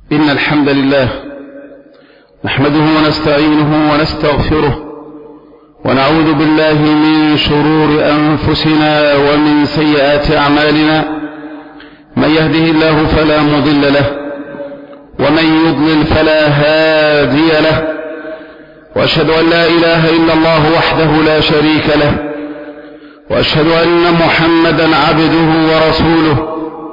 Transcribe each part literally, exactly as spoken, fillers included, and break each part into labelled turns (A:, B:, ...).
A: إن الحمد لله نحمده ونستعينه ونستغفره ونعوذ بالله من شرور أنفسنا ومن سيئات أعمالنا. من يهده الله فلا مضل له ومن يضلل فلا هادي له، وأشهد أن لا إله إلا الله وحده لا شريك له، وأشهد أن محمدا عبده ورسوله.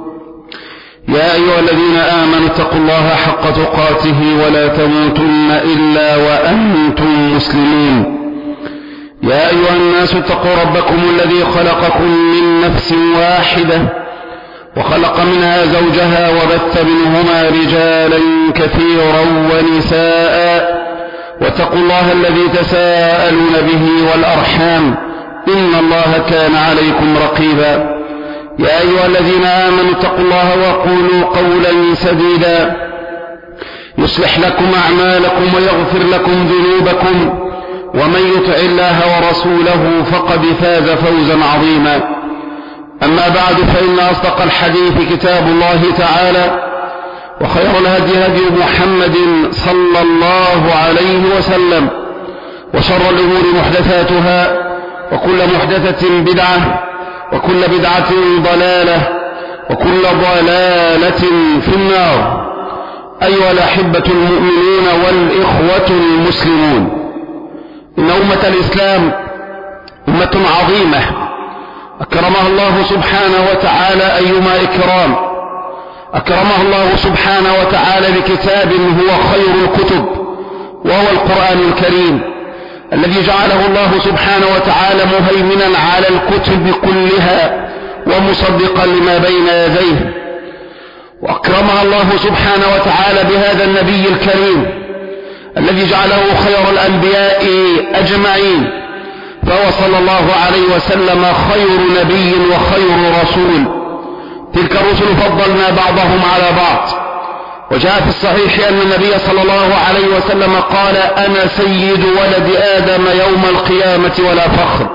A: يا أيها الذين آمنوا اتقوا الله حق تقاته ولا تموتن إلا وأنتم مسلمون. يا أيها الناس اتقوا ربكم الذي خلقكم من نفس واحدة وخلق منها زوجها وبث منهما رجالا كثيرا ونساء، واتقوا الله الذي تساءلون به والأرحام إن الله كان عليكم رقيبا. يا أيها الذين آمنوا اتقوا الله وقولوا قولا سديدا يصلح لكم أعمالكم ويغفر لكم ذنوبكم، ومن يطع الله ورسوله فقد فاز فوزا عظيما. أما بعد، فإن أصدق الحديث كتاب الله تعالى، وخير الهدي هدي محمد صلى الله عليه وسلم، وشر الأمور محدثاتها، وكل محدثة بدعة، وكل بدعة ضلالة، وكل ضلالة في النار. أيها الأحبة المؤمنون والإخوة المسلمون، إن أمة الإسلام أمة عظيمة أكرمها الله سبحانه وتعالى أيما إكرام. أكرمها الله سبحانه وتعالى بكتاب هو خير الكتب، وهو القرآن الكريم الذي جعله الله سبحانه وتعالى مهيمنا على الكتب كلها ومصدقا لما بين يديه. وأكرمها الله سبحانه وتعالى بهذا النبي الكريم الذي جعله خير الأنبياء أجمعين، فهو صلى الله عليه وسلم خير نبي وخير رسول. تلك الرسل فضلنا بعضهم على بعض، وجاء في الصحيح أن النبي صلى الله عليه وسلم قال: أنا سيد ولد آدم يوم القيامة ولا فخر.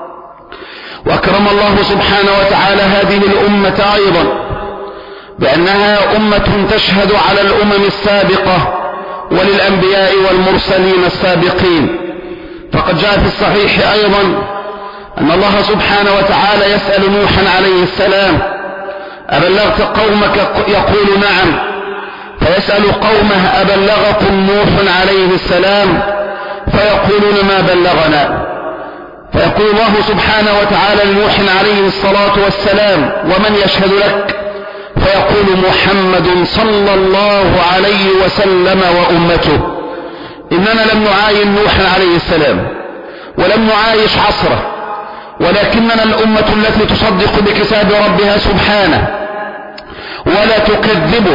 A: وأكرم الله سبحانه وتعالى هذه الأمة أيضا بأنها أمة تشهد على الأمم السابقة وللأنبياء والمرسلين السابقين. فقد جاء في الصحيح أيضا أن الله سبحانه وتعالى يسأل نوحا عليه السلام: أبلغت قومك؟ يقول: نعم. فيسأل قومه: أبلغكم نوح عليه السلام؟ فيقولون: ما بلغنا. فيقول الله سبحانه وتعالى لنوح عليه الصلاة والسلام: ومن يشهد لك؟ فيقول: محمد صلى الله عليه وسلم وأمته. إننا لم نعاين نوح عليه السلام ولم نعايش عصره، ولكننا الأمة التي تصدق بكتاب ربها سبحانه ولا تكذبه.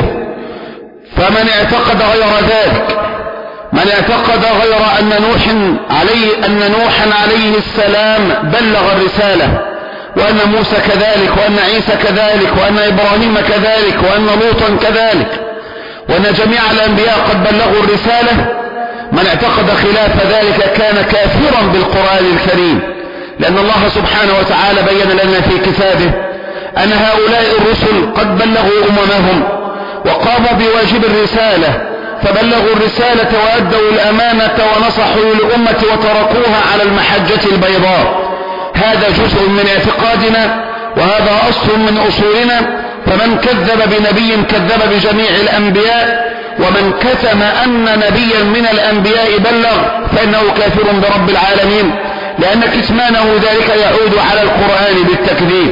A: فمن اعتقد غير ذلك، من اعتقد غير أن نوح عليه أن نوحا عليه السلام بلغ الرسالة، وأن موسى كذلك، وأن عيسى كذلك، وأن إبراهيم كذلك، وأن لوطا كذلك، وأن جميع الأنبياء قد بلغوا الرسالة، من اعتقد خلاف ذلك كان كافرا بالقرآن الكريم. لأن الله سبحانه وتعالى بين لنا في كتابه أن هؤلاء الرسل قد بلغوا أممهم وقاموا بواجب الرسالة، فبلغوا الرسالة وأدوا الأمانة ونصحوا للأمة وتركوها على المحجة البيضاء. هذا جزء من اعتقادنا، وهذا أصل من أصولنا. فمن كذب بنبي كذب بجميع الأنبياء، ومن كتم أن نبيا من الأنبياء بلغ فإنه كافر برب العالمين، لأن كتمانه ذلك يعود على القرآن بالتكذيب.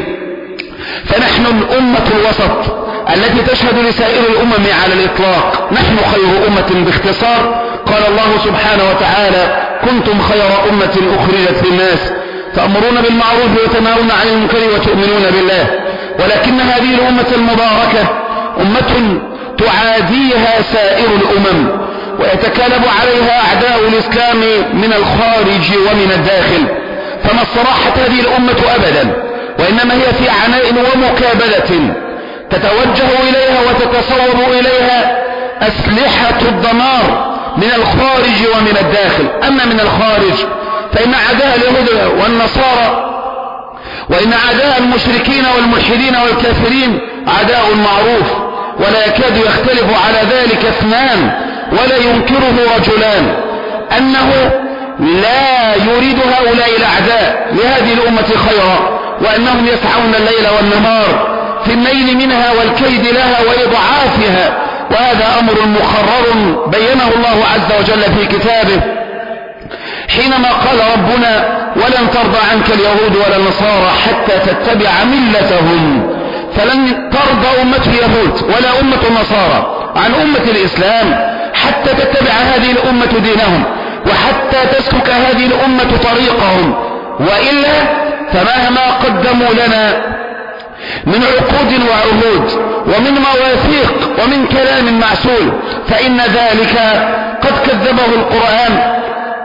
A: فنحن الأمة الوسط التي تشهد لسائر الأمم على الإطلاق. نحن خير أمة باختصار. قال الله سبحانه وتعالى: كنتم خير أمة أخرجت للناس تأمرون بالمعروف وتنهون عن المنكر وتؤمنون بالله. ولكن هذه الأمة المباركة أمة تعاديها سائر الأمم، ويتكالب عليها أعداء الإسلام من الخارج ومن الداخل. فما استراحت هذه الأمة أبدا، وإنما هي في عناء ومكابدة تتوجه إليها وتتصور إليها أسلحة الدمار من الخارج ومن الداخل. أما من الخارج فإن أعداء اليهود والنصارى وإن أعداء المشركين والملحدين والكافرين أعداء معروف، ولا يكاد يختلف على ذلك اثنان ولا ينكره رجلان، أنه لا يريد هؤلاء الأعداء لهذه الأمة خيرا، وأنهم يسعون الليل والنهار في النيل منها والكيد لها وإضعافها، وهذا أمر مقرر بينه الله عز وجل في كتابه حينما قال ربنا ولن ترضى عنك اليهود ولا النصارى حتى تتبع ملتهم. فلن ترضى أمة اليهود ولا أمة النصارى عن أمة الإسلام حتى تتبع هذه الأمة دينهم، وحتى تسلك هذه الأمة طريقهم، وإلا فمهما قدموا لنا من عقود وعهود ومن مواثيق ومن كلام معسول فإن ذلك قد كذبه القرآن،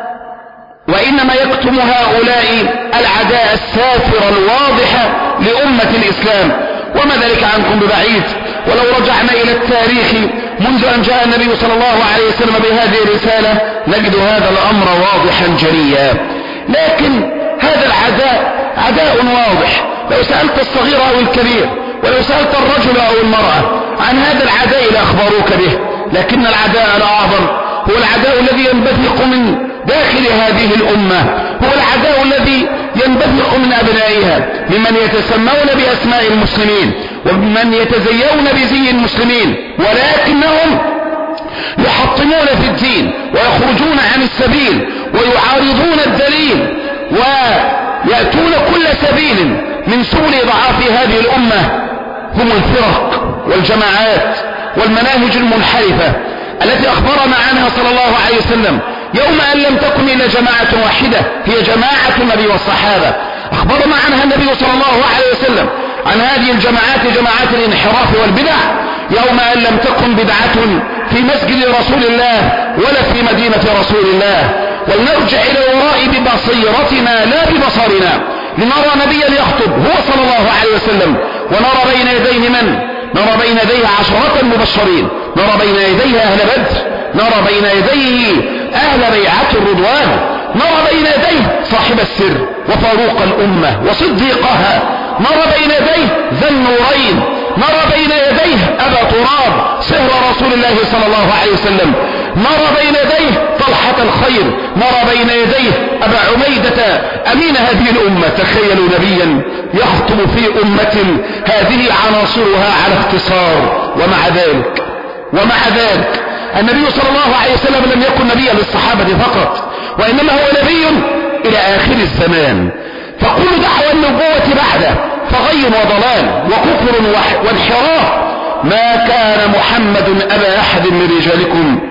A: وإنما يكتم هؤلاء العداء السافرة الواضحة لأمة الإسلام، وما ذلك عنكم ببعيد. ولو رجعنا إلى التاريخ منذ أن جاء النبي صلى الله عليه وسلم بهذه الرسالة نجد هذا الأمر واضحا جليا. لكن هذا العداء عداء واضح، لو سألت الصغير أو الكبير ولو سألت الرجل أو المرأة عن هذا العداء لأخبروك به، لكن العداء الأعظم هو العداء الذي ينبثق من داخل هذه الأمة، هو العداء الذي ينبثق من أبنائها ممن يتسمون بأسماء المسلمين ومن يتزيون بزي المسلمين، ولكنهم يحطمون في الدين ويخرجون عن السبيل ويعارضون الدليل ويأتون كل سبيل من سبل إضعاف هذه الأمة. هم الفرق والجماعات والمناهج المنحرفة التي أخبرنا عنها صلى الله عليه وسلم يوم أن لم تكن إلا جماعة واحدة هي جماعة النبي والصحابة. أخبرنا عنها النبي صلى الله عليه وسلم عن هذه الجماعات جماعات الانحراف والبدع يوم أن لم تكن بدعة في مسجد رسول الله ولا في مدينة رسول الله. ولنرجع إلى الوراء ببصيرتنا لا ببصرنا لنرى نبيا يخطب هو صلى الله عليه وسلم، ونرى بين يديه من؟ نرى بين يديه عشرة مبشرين، نرى بين يديه أهل بدر، نرى بين يديه أهل بيعة الرضوان، نرى بين يديه صاحب السر وفاروق الأمة وصديقها، نرى بين يديه ذا النورين، نرى بين يديه أبا تراب سهر رسول الله صلى الله عليه وسلم، نرى بين يديه طلحة الخير، نرى بين يديه أبا عميدة أمين هذه الأمة. تخيلوا نبيا يخطب في أمة هذه عناصرها على اختصار، ومع ذلك ومع ذلك النبي صلى الله عليه وسلم لم يكن نبيا للصحابة فقط، وإنما هو نبي إلى آخر الزمان. فكل دعوى النبوة بعده فغي وضلال وكفر وانحراف. ما كان محمد أبا أحد من رجالكم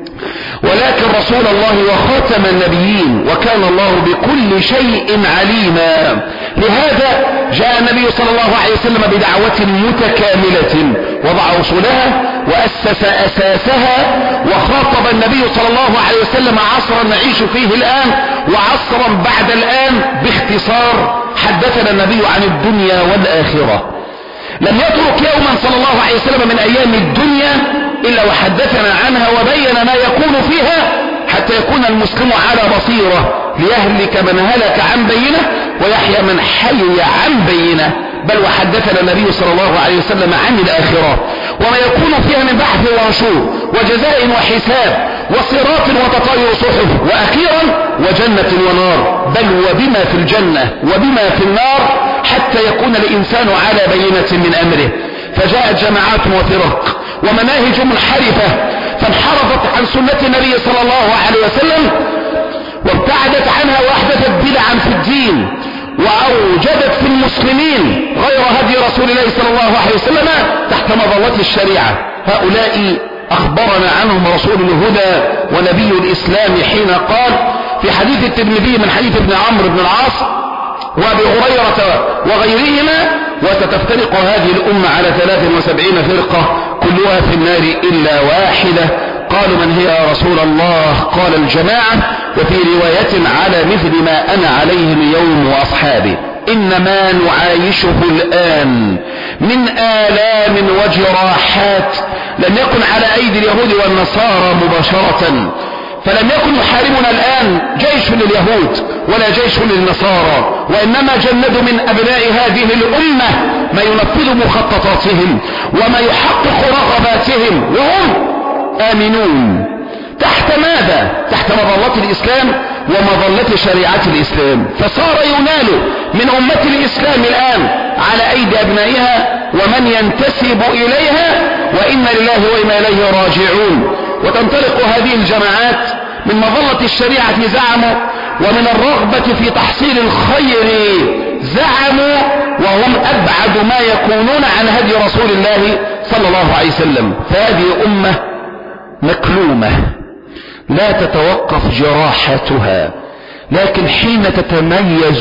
A: ولكن رسول الله وخاتم النبيين وكان الله بكل شيء عليما. لهذا جاء النبي صلى الله عليه وسلم بدعوة متكاملة وضع أصولها وأسس أساسها، وخاطب النبي صلى الله عليه وسلم عصرا نعيش فيه الآن وعصرا بعد الآن باختصار. حدثنا النبي عن الدنيا والآخرة، لم يترك يوما صلى الله عليه وسلم من أيام الدنيا إلا وحدثنا عنها وبين ما يكون فيها حتى يكون المسلم على بصيرة، ليهلك من هلك عن بينه ويحيى من حي عن بينه. بل وحدثنا النبي صلى الله عليه وسلم عن الآخرة وما يكون فيها من بحث ونشور وجزاء وحساب وصراط وتطاير صحف، وأخيرا وجنة ونار، بل وبما في الجنة وبما في النار حتى يكون الإنسان على بينة من أمره. فجاءت جماعات وفرق ومناهج منحرفة فانحرفت عن سنة النبي صلى الله عليه وسلم وابتعدت عنها وأحدثت بدعا في الدين وأوجدت في المسلمين غير هدي رسول الله صلى الله عليه وسلم تحت مظلة الشريعة. هؤلاء أخبرنا عنهم رسول الهدى ونبي الإسلام حين قال في حديث الترمذي من حديث ابن عمرو بن العاص وابي هريرة وغيرهما وستفترق هذه الأمة على ثلاث وسبعين فرقة كلها في النار إلا واحدة. قالوا من هي يا رسول الله؟ قال الجماعة، وفي رواية على مثل ما أنا عليه اليوم وأصحابي. إنما نعايشه الآن من آلام وجراحات لم يكن على أيدي اليهود والنصارى مباشرة، فلم يكن يحاربنا الآن جيش لليهود ولا جيش للنصارى، وإنما جندوا من أبناء هذه الأمة ما ينفذ مخططاتهم وما يحقق رغباتهم وهم آمنون تحت ماذا؟ تحت مظلة الإسلام ومظلة شريعة الإسلام. فصار ينال من أمة الإسلام الآن على أيدي أبنائها ومن ينتسب إليها، وإنا لله وإنا إليه راجعون. وتنطلق هذه الجماعات من مظلة الشريعة زعموا، ومن الرغبة في تحصيل الخير زعموا، وهم أبعد ما يكونون عن هدي رسول الله صلى الله عليه وسلم. فهذه أمة مكلومة لا تتوقف جراحتها، لكن حين تتميز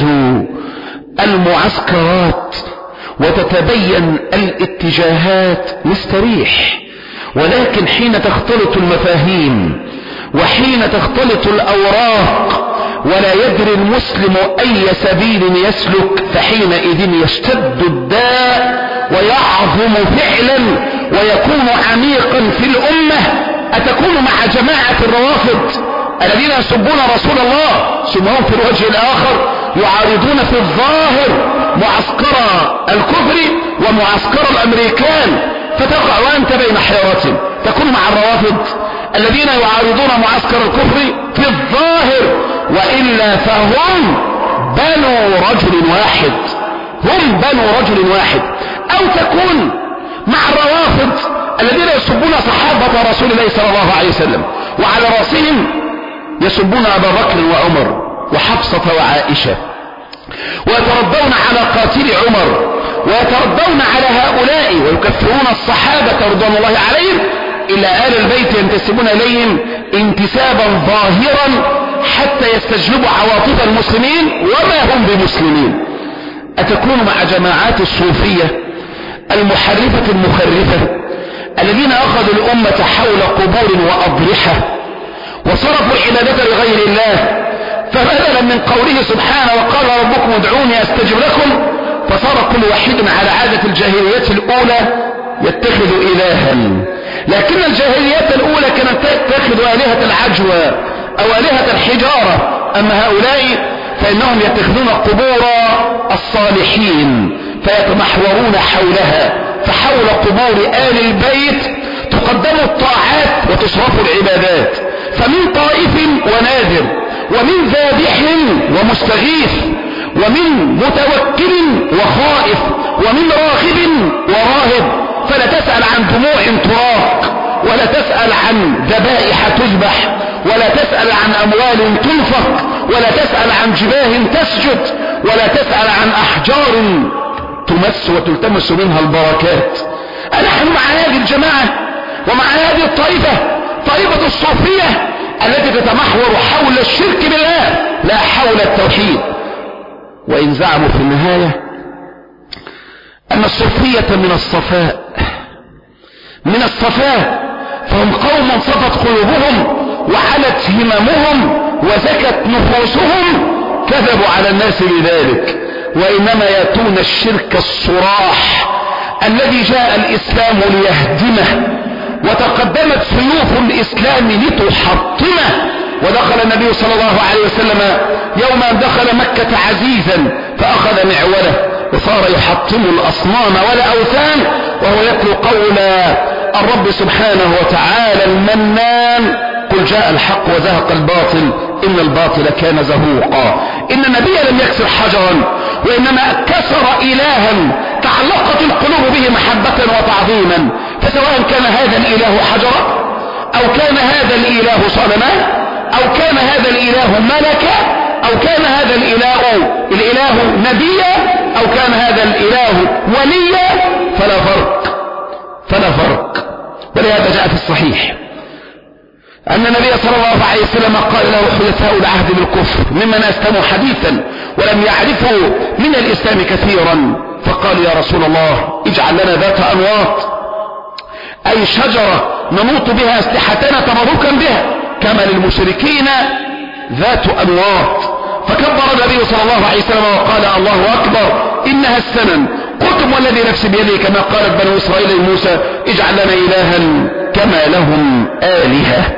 A: المعسكرات وتتبين الاتجاهات نستريح، ولكن حين تختلط المفاهيم وحين تختلط الأوراق ولا يدري المسلم أي سبيل يسلك، فحينئذ يشتد الداء ويعظم فعلا ويكون عميقا في الأمة. أتكون مع جماعة الروافض الذين يسبون رسول الله سمهم في الوجه الآخر، يعارضون في الظاهر معسكر الكفر ومعسكر الأمريكان، فتقع وأنت بين حيرة. تكون مع الروافض الذين يعارضون معسكر الكفر في الظاهر، وإلا فهم بنو رجل واحد، هم بنو رجل واحد. أو تكون مع الروافض الذين يسبون صحابة رسول الله صلى الله عليه وسلم، وعلى رأسهم يسبون أبا بكر وعمر وحفصة وعائشة، ويترضون على قاتل عمر، ويترضون على هؤلاء ويكفرون الصحابة رضوان الله عليهم، إلا آل البيت ينتسبون إليهم انتسابا ظاهرا حتى يستجلبوا عواطف المسلمين وما هم بمسلمين. أتكون مع جماعات الصوفية المحرفة المخرفة الذين أخذوا الأمة حول قبور وأضرحة وصرفوا العبادة لغير الله، فبدلا من قوله سبحانه وقال ربكم ادعوني أستجب لكم، فصار كل واحد على عادة الجاهلية الأولى يتخذ إلها. لكن الجاهلية الأولى كانت تتخذ آلهة العجوة أو آلهة الحجارة، أما هؤلاء فإنهم يتخذون قبور الصالحين فيتمحورون حولها. فحول قبور آل البيت تقدم الطاعات وتصرف العبادات، فمن طائف وناذر، ومن ذابح ومستغيث، ومن متوكل وخائف، ومن راغب وراهب. فلا تسأل عن دموع تراق، ولا تسأل عن ذبائح تذبح، ولا تسأل عن أموال تنفق، ولا تسأل عن جباه تسجد، ولا تسأل عن أحجار تمس وتلتمس منها البركات. أنحن مع هذه الجماعة ومع هذه الطائفة، طائفة الصوفية التي تتمحور حول الشرك بالله لا حول التوحيد. وإن زعموا في النهاية أن الصوفية من الصفاء من الصفاء فهم قوم صفت قلوبهم وعلت هممهم وزكت نفوسهم، كذبوا على الناس بذلك، وإنما يأتون الشرك الصراح الذي جاء الإسلام ليهدمه، وتقدمت سيوف الإسلام لتحطمه. ودخل النبي صلى الله عليه وسلم يوم أن دخل مكة عزيزا فأخذ معوله وصار يحطم الأصنام والأوثان، وهو يتلو قول الرب سبحانه وتعالى المنان قل جاء الحق وزهق الباطل إن الباطل كان زهوقا. إن النبي لم يكسر حجرا، وإنما كسر إلها تعلقت القلوب به محبة وتعظيما. فسواء كان هذا الإله حجرا، أو كان هذا الإله صنما، أو كان هذا الإله ملكا، أو كان هذا الإله الإله نبيا، أو كان هذا الإله وليا، فلا فرق فلا فرق. ولهذا جاء في الصحيح أن النبي صلى الله عليه وسلم قال له حدثاء العهد بالكفر ممن أسلموا حديثا ولم يعرفوا من الإسلام كثيرا، فقال يا رسول الله اجعل لنا ذات أنواط، أي شجرة ننوط بها أسلحتنا تبركا بها، كما للمشركين ذات أنواط. فكبر النبي صلى الله عليه وسلم وقال الله أكبر إنها السنن، قلتم والذي نفسي بيده كما قالت بنو إسرائيل لموسى اجعل لنا إلها كما لهم آلهة.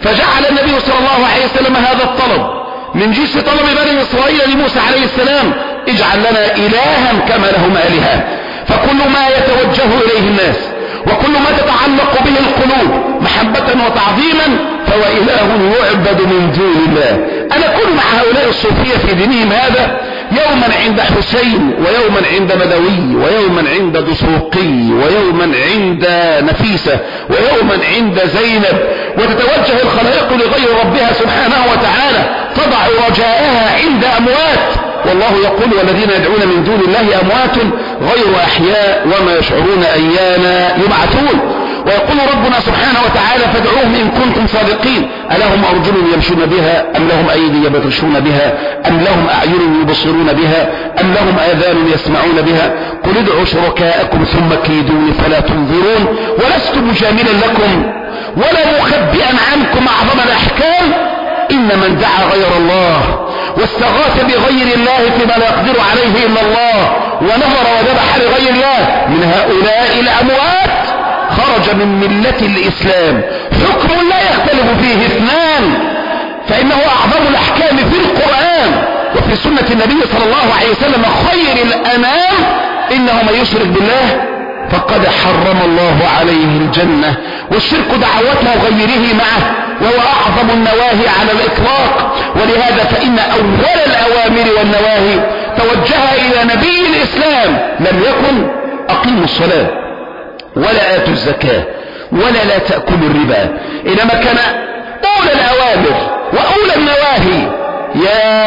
A: فجعل النبي صلى الله عليه وسلم هذا الطلب من جنس طلب بني إسرائيل لموسى عليه السلام: اجعل لنا إلها كما لهم آلهة. فكل ما يتوجه إليه الناس وكل ما تتعلق به القلوب محبة وتعظيما فهو إله يعبد من دون الله. أنا كل مع هؤلاء الصوفية في دينهم هذا، يوما عند حسين، ويوما عند بدوي، ويوما عند دسوقي، ويوما عند نفيسة، ويوما عند زينب، وتتوجه الخلائق لغير ربها سبحانه وتعالى، تضع رجاءها عند أموات. والله يقول: والذين يدعون من دون الله أموات غير أحياء وما يشعرون أيان يبعثون. ويقول ربنا سبحانه وتعالى: فادعوهم إن كنتم صادقين، ألهم أرجل يمشون بها أم لهم أيدي يبطشون بها أم لهم أعين يبصرون بها أم لهم آذان يسمعون بها قل ادعوا شركاءكم ثم كيدون فلا تنظرون ولست مجاملا لكم ولا مخبئا عنكم أعظم الأحكام إن من دعا غير الله واستغاث بغير الله فيما لا يقدر عليه إلا الله ونظر وذبح لغير الله من هؤلاء الأموات خرج من ملة الإسلام. حكم لا يختلف فيه اثنان، فإنه أعظم الأحكام في القرآن وفي سنة النبي صلى الله عليه وسلم خير الأنام: إنه من يشرك بالله فقد حرم الله عليه الجنة. والشرك دعوته غيره معه وهو أعظم النواهي على الإطلاق. ولهذا فإن أول الأوامر والنواهي توجه إلى نبي الإسلام لم يكن أقيموا الصلاة ولا آتوا الزكاة ولا لا تأكلوا الربا، إنما كان أولى الأوامر وأولى النواهي: يا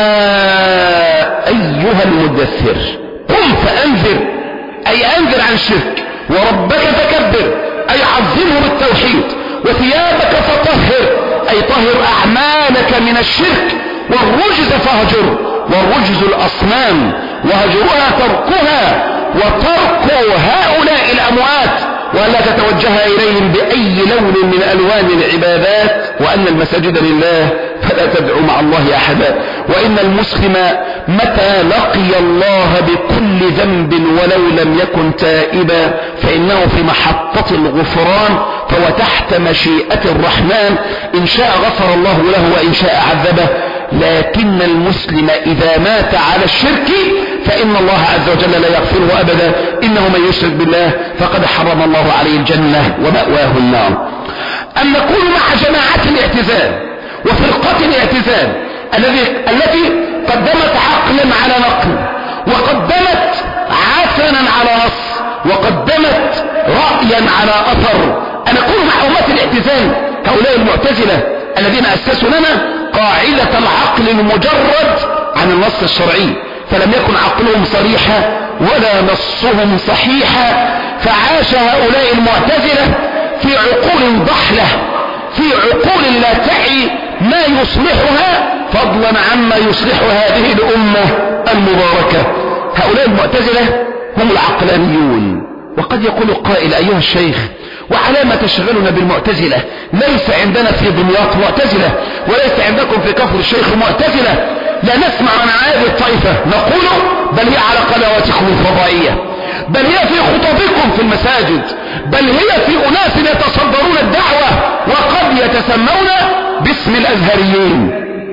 A: أيها المدثر قم فأنذر، أي أنذر عن الشرك، وربك فكبر، أي عظمه بالتوحيد، وثيابك فطهر، أي طهر أعمالك من الشرك، والرجز فهجر، والرجز الأصنام وهجرها تركها وترك هؤلاء الأموات، ولا تتوجه إليهم بأي لون من ألوان العبادات، وأن المساجد لله فلا تدعو مع الله أحدا، وإن المسلم متى لقي الله بكل ذنب ولو لم يكن تائبا فإنه في محطة الغفران، فهو تحت مشيئة الرحمن، إن شاء غفر الله له وإن شاء عذبه. لكن المسلم إذا مات على الشرك فإن الله عز وجل لا يغفره أبدا، إنه من يشرك بالله فقد حرم الله عليه الجنة ومأواه النار. أن نكون مع جماعة الاعتزال وفرقة الاعتزال التي قدمت عقلا على نقل، وقدمت عسنا على نص، وقدمت رأيا على أثر. أن نكون مع أمة الاعتزال هؤلاء المعتزلة الذين أسسوا لنا قاعدة العقل المجرد عن النص الشرعي، فلم يكن عقلهم صريحا ولا نصهم صحيحا، فعاش هؤلاء المعتزلة في عقول ضحلة، في عقول لا تعي ما يصلحها فضلا عما يصلح هذه الأمة المباركة. هؤلاء المعتزلة هم العقلانيون. وقد يقول قائل: أيها الشيخ، وعلى ما تشغلنا بالمعتزلة؟ ليس عندنا في دمياط معتزلة، وليس عندكم في كفر الشيخ معتزلة، لا نسمع عن هذه الطائفة. نقول: بل هي على قنواتكم الفضائية، بل هي في خطبكم في المساجد، بل هي في أناس يتصدرون الدعوة وقد يتسمون باسم الأزهريين.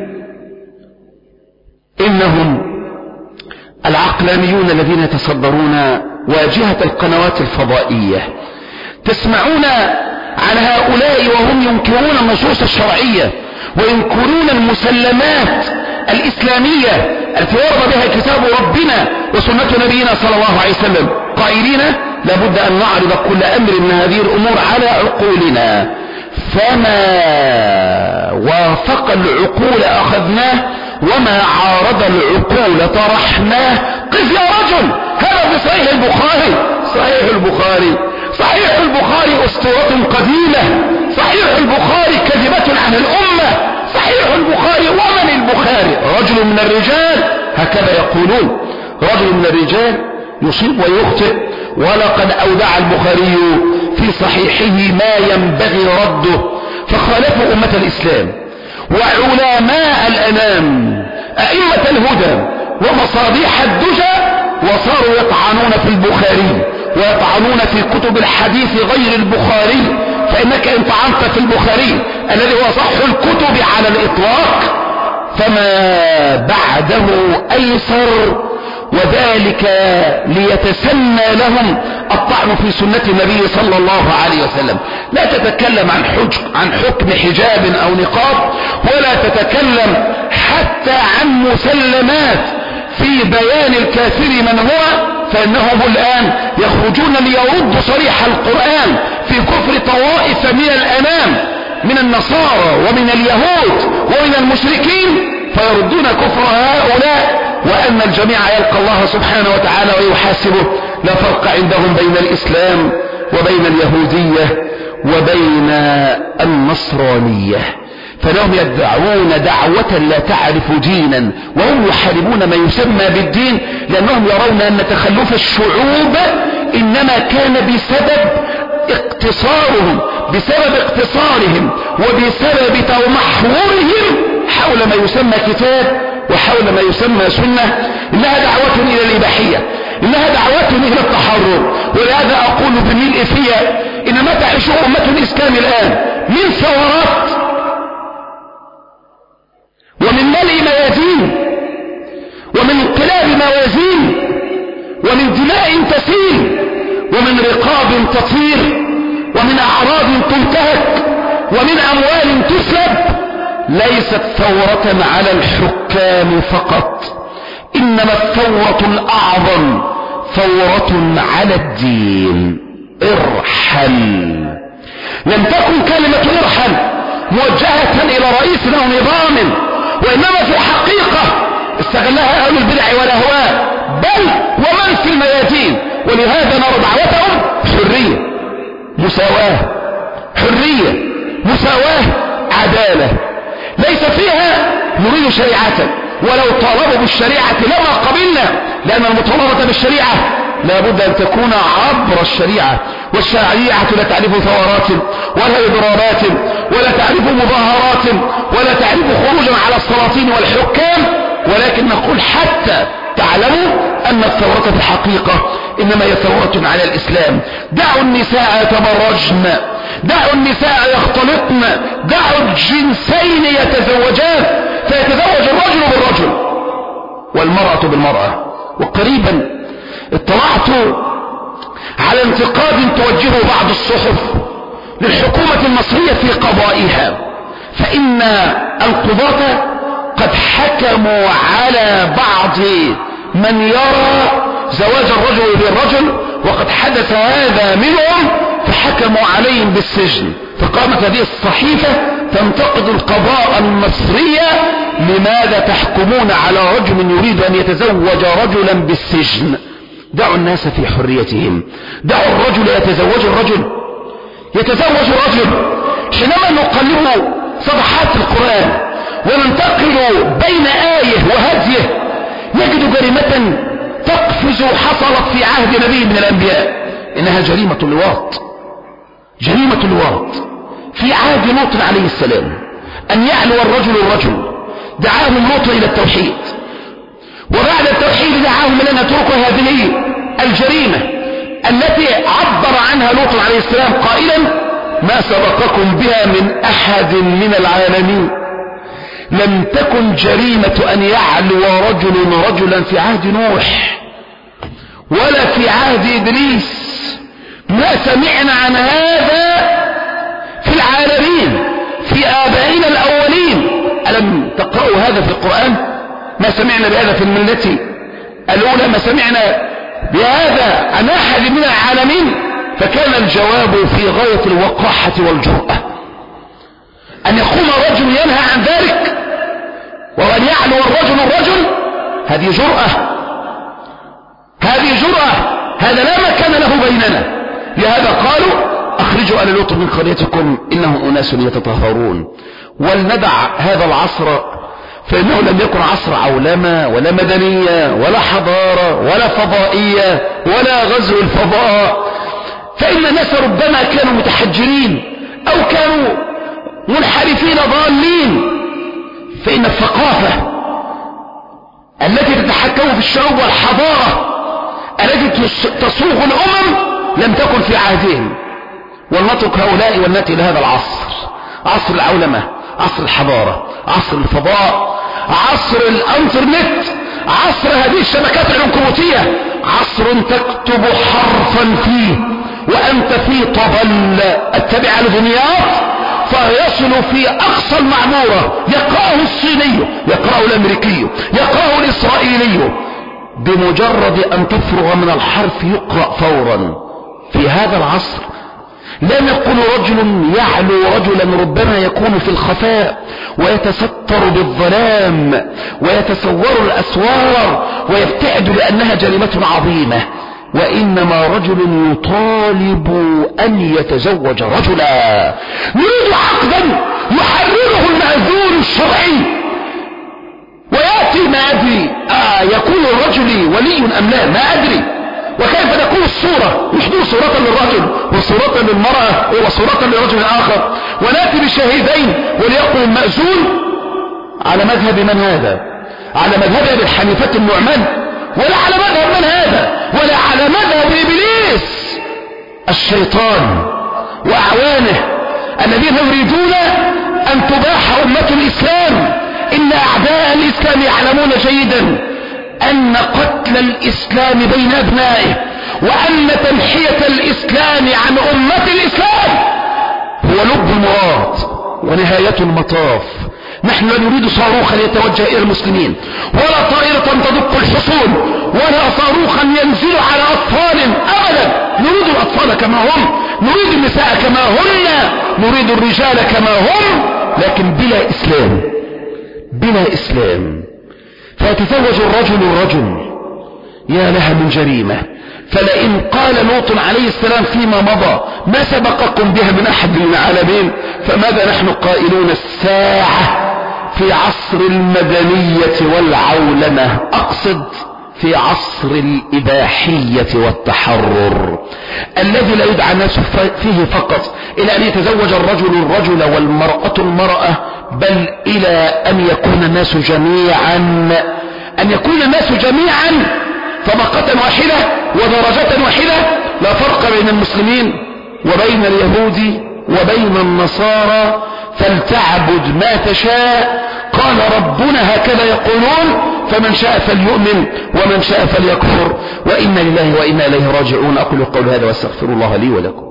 A: إنهم العقلانيون الذين يتصدرون واجهة القنوات الفضائية. تسمعون عن هؤلاء وهم ينكرون النصوص الشرعية وينكرون المسلمات الإسلامية التي ورد بها كتاب ربنا وسنة نبينا صلى الله عليه وسلم، قائلين: لابد أن نعرض كل أمر من هذه الأمور على عقولنا، فما وافق العقول أخذناه وما عارض العقول طرحناه. قف يا رجل، هذا في صحيح البخاري. صحيح البخاري صحيح البخاري أسطورة قديمة، صحيح البخاري كذبة عن الأمة، صحيح البخاري. ومن البخاري؟ رجل من الرجال، هكذا يقولون، رجل من الرجال يصيب ويخطئ، ولقد أودع البخاري في صحيحه ما ينبغي رده، فخالفوا أمة الإسلام وعلماء الأنام أئمة الهدى ومصابيح الدجى، وصاروا يطعنون في البخاري ويطعنون في كتب الحديث غير البخاري، فإنك إن طعنت في البخاري الذي هو صح الكتب على الإطلاق فما بعده أيسر، وذلك ليتسنى لهم الطعن في سنة النبي صلى الله عليه وسلم. لا تتكلم عن, عن حكم حجاب أو نقاب، ولا تتكلم حتى عن مسلمات في بيان الكافر من هو، فإنهم الآن يخرجون ليردوا صريح القرآن في كفر طوائف من الأمام من النصارى ومن اليهود ومن المشركين، فيردون كفر هؤلاء، وأن الجميع يلقى الله سبحانه وتعالى ويحاسبه. لا فرق عندهم بين الإسلام وبين اليهودية وبين النصرانية، فلهم يدعون دعوة لا تعرف دينا وهم يحاربون ما يسمى بالدين، لأنهم يرون أن تخلف الشعوب إنما كان بسبب اقتصارهم بسبب اقتصارهم وبسبب تمحورهم حول ما يسمى كتاب وحول ما يسمى سنة. إنها دعوة إلى الإباحية، إنها دعوة إلى التحرر. ولهذا أقول بملء فيها إن ما تعيشه أمة الإسلام الآن من ثورات ومن ملء ميادين ومن انقلاب موازين ومن دماء تسيل ومن رقاب تطير ومن أعراض تنتهك ومن أموال تسلب، ليست ثورة على الحكام فقط، إنما الثورة الأعظم ثورة على الدين. ارحل. لم تكن كلمة ارحل موجهة إلى رئيس أو نظام، وإنما في الحقيقة استغلها أهل البدع والأهواء بل ومن في الميادين. ولهذا نرى دعوتهم حرية، مساواة، حرية، مساواة، عدالة، ليس فيها نريد شريعة، ولو طالبوا بالشريعة لما قبلنا، لأن المطالبة بالشريعة لا بد أن تكون عبر الشريعة، والشريعة لا تعرف ثورات ولا إضرارات ولا تعرف مظاهرات ولا تعرف خروجا على السلاطين والحكام، ولكن نقول حتى تعلموا أن الثورة في الحقيقة إنما هي ثورة على الإسلام. دعوا النساء يتبرجن، دعوا النساء يختلطن، دعوا الجنسين يتزوجان، فيتزوج الرجل بالرجل والمرأة بالمرأة. وقريبا اطلعت على انتقاد توجهه بعض الصحف للحكومة المصرية في قضائها، فإن القضاة قد حكموا على بعض من يرى زواج الرجل بالرجل، وقد حدث هذا منهم فحكموا عليهم بالسجن. فقامت هذه الصحيفة تنتقد القضاء المصرية: لماذا تحكمون على رجل يريد أن يتزوج رجلا بالسجن؟ دعوا الناس في حريتهم، دعوا الرجل يتزوج الرجل، يتزوج الرجل. حينما نقلب صفحات القرآن وننتقل بين آية وهديه نجد جريمة تقفز حصلت في عهد نبي من الأنبياء، إنها جريمة اللواط. جريمة اللواط في عهد لوط عليه السلام، أن يعلو الرجل الرجل. دعاهم لوط إلى التوحيد، وبعد التوحيد دعاهم إلى أن يتركوا هذه الجريمة التي عبر عنها لوط عليه السلام قائلا: ما سبقكم بها من أحد من العالمين. لم تكن جريمة أن يعلو رجل رجلا في عهد نوح ولا في عهد إدريس، ما سمعنا عن هذا في العالمين في آبائنا الأولين. ألم تقرأوا هذا في القرآن؟ ما سمعنا بهذا في الملة الأولى، ما سمعنا بهذا عن أحد من العالمين. فكان الجواب في غاية الوقاحة والجرأة، أن يقوم الرجل ينهى عن ذلك، وأن يعلو الرجل الرجل، هذه جرأة، هذه جرأة، هذا لا مكان له بيننا. لهذا قالوا: أخرجوا آل لوط من قريتكم إنهم أناس يتطهرون. ولندع هذا العصر، فإنه لم يكن عصر عولمة ولا مدنية ولا حضارة ولا فضائية ولا غزو الفضاء، فإن الناس ربما كانوا متحجرين أو كانوا منحرفين ضالين. فإن الثقافة التي تتحكم في الشعوب والحضارة التي تصوغ الأمم لم تكن في عهدهم، ولنترك هؤلاء ونأتي إلى هذا العصر، عصر العولمة، عصر الحضارة، عصر الفضاء، عصر الانترنت، عصر هذه الشبكات العنكبوتية، عصر تكتب حرفا فيه وأنت في طبل التبع لدنياك فيصل في أقصى المعمورة، يقرأه الصيني، يقرأه الأمريكي، يقرأه الإسرائيلي، بمجرد أن تفرغ من الحرف يقرأ فورا. في هذا العصر لا نقول رجل يعلو رجلا، ربما يكون في الخفاء ويتستر بالظلام ويتصور الأسوار ويبتعد لأنها جريمة عظيمة، وإنما رجل يطالب أن يتزوج رجلا، يريد عقدا يحرره المأذون الشرعي، ويأتي ما أدري آه يكون الرجل ولي أم لا، ما أدري، وكيف تكون الصورة، يحضر صورة للرجل وصورة للمرأة وصورة لرجل آخر، ونأتي بالشهيدين وليقل المأذون على مذهب من هذا؟ على مذهب أبي حنيفة النعمان، ولا على مذهب من هذا؟ ولا على مذهب إبليس الشيطان وأعوانه الذين يريدون أن تباح أمة الإسلام. إن أعداء الإسلام يعلمون جيدا أن قتل الإسلام بين أبنائه وأن تنحية الإسلام عن أمة الإسلام هو لب المراد ونهاية المطاف. نحن لا نريد صاروخا يتوجه إلى المسلمين، ولا طائرة تدق الحصون، ولا صاروخا ينزل على أطفال أبدا. نريد الأطفال كما هم، نريد النساء كما هن، نريد الرجال كما هم، لكن بلا إسلام، بلا إسلام. فيتزوج الرجل الرجل، يا لها من جريمة. فلئن قال لوط عليه السلام فيما مضى ما سبقكم بها من أحد من العالمين، فماذا نحن قائلون الساعة في عصر المدنية والعولمة، أقصد في عصر الإباحية والتحرر الذي لا يدعى الناس فيه فقط إلى أن يتزوج الرجل الرجل والمرأة المرأة، بل إلى أن يكون الناس جميعا أن يكون الناس جميعا طبقة واحدة ودرجة واحدة، لا فرق بين المسلمين وبين اليهود وبين النصارى، فلتعبد ما تشاء. قال ربنا هكذا يقولون، فمن شاء فليؤمن ومن شاء فليكفر، وإنا لله وإنا إليه راجعون. أقول قول هذا واستغفر الله لي ولكم.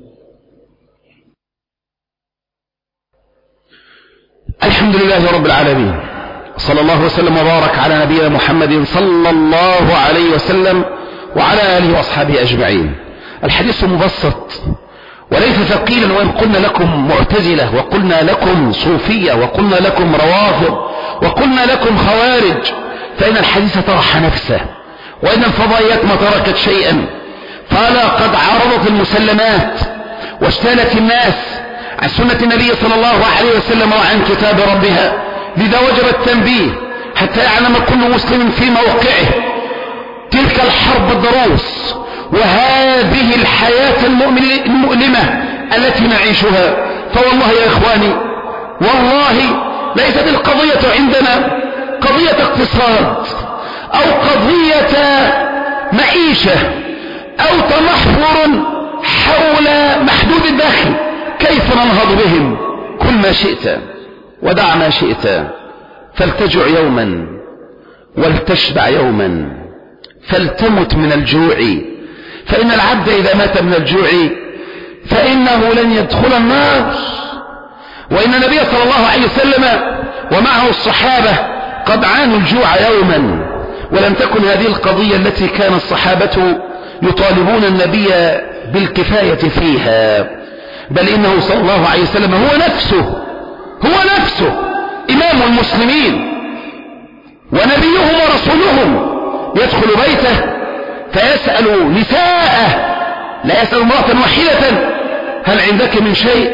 A: الحمد لله رب العالمين، صلى الله وسلم وبارك على نبينا محمد صلى الله عليه وسلم وعلى آله وأصحابه أجمعين. الحديث مبسط وليس ثقيلا، وإن قلنا لكم معتزلة وقلنا لكم صوفية وقلنا لكم روافض وقلنا لكم خوارج، فإن الحديث طرح نفسه، وإن الفضائيات ما تركت شيئا، فلا قد عرضت المسلمات واشتالت الناس عن سنة النبي صلى الله عليه وسلم وعن كتاب ربها. لذا وجب التنبيه حتى يعلم كل مسلم في موقعه تلك الحرب الضروس وهذه الحياة المؤلمة التي نعيشها. فوالله يا إخواني، والله ليست القضية عندنا قضية اقتصاد أو قضية معيشة أو تمحور حول محدود الدخل، كيف ننهض بهم؟ كل ما شئت ودع ما شئت، فلتجع يوما ولتشبع يوما، فلتمت من الجوع، فإن العبد إذا مات من الجوع فإنه لن يدخل النار. وإن النبي صلى الله عليه وسلم ومعه الصحابة قد عانوا الجوع يوما، ولم تكن هذه القضية التي كان الصحابة يطالبون النبي بالكفاية فيها، بل إنه صلى الله عليه وسلم هو نفسه هو نفسه إمام المسلمين ونبيهم ورسولهم، يدخل بيته فيسأل نساءه، لا يسأل امرأة واحدة هل عندك من شيء؟